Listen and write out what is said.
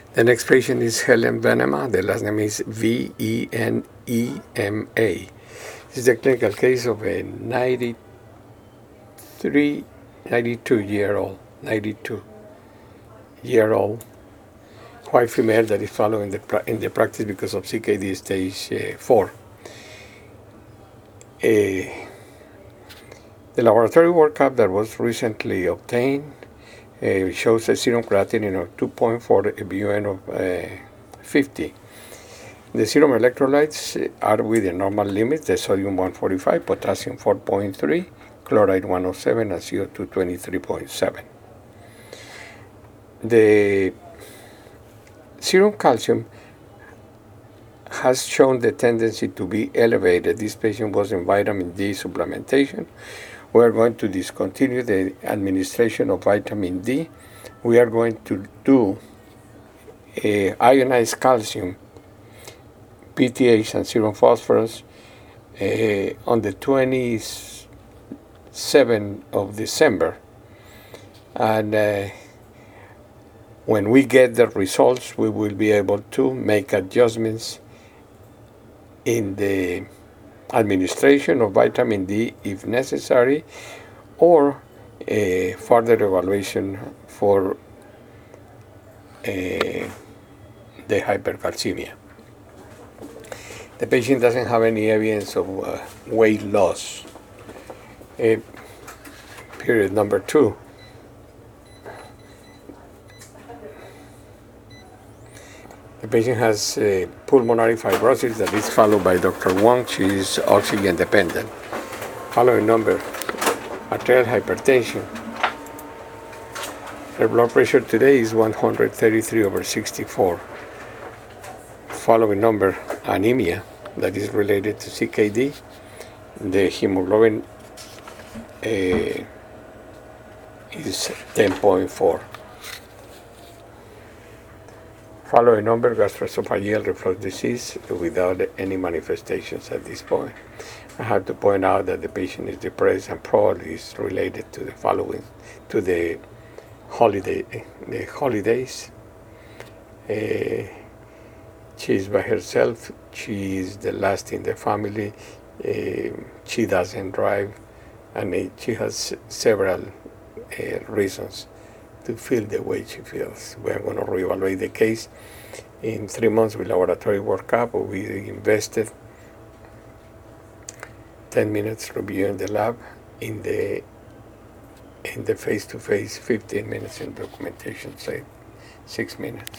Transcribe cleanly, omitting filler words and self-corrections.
The next patient is Helen Venema. The last name is Venema. This is a clinical case of a 92-year-old white female that is following in the practice because of CKD stage 4. The laboratory workup that was recently obtained shows a serum creatinine of 2.4, a BUN of 50. The serum electrolytes are within normal limits: the sodium 145, potassium 4.3, chloride 107, and CO2 23.7. The serum calcium has shown the tendency to be elevated. This patient was in vitamin D supplementation. We are going to discontinue the administration of vitamin D. We are going to do ionized calcium, PTH, and serum phosphorus on the 27th of December. And when we get the results, we will be able to make adjustments in the administration of vitamin D if necessary, or further evaluation for the hypercalcemia. The patient doesn't have any evidence of weight loss. Period number 2. The patient has pulmonary fibrosis that is followed by Dr. Wong. She is oxygen dependent. Following number: arterial hypertension. Her blood pressure today is 133/64. Following number: anemia that is related to CKD. The hemoglobin is 10.4. Following number: gastroesophageal reflux disease without any manifestations at this point. I have to point out that the patient is depressed and probably is related to the following, to the holidays. She is by herself. She is the last in the family. She doesn't drive, and she has several reasons to feel the way she feels. We are going to reevaluate the case in 3 months with laboratory workup. We invested 10 minutes reviewing the lab, in the face-to-face 15 minutes, in documentation, say 6 minutes.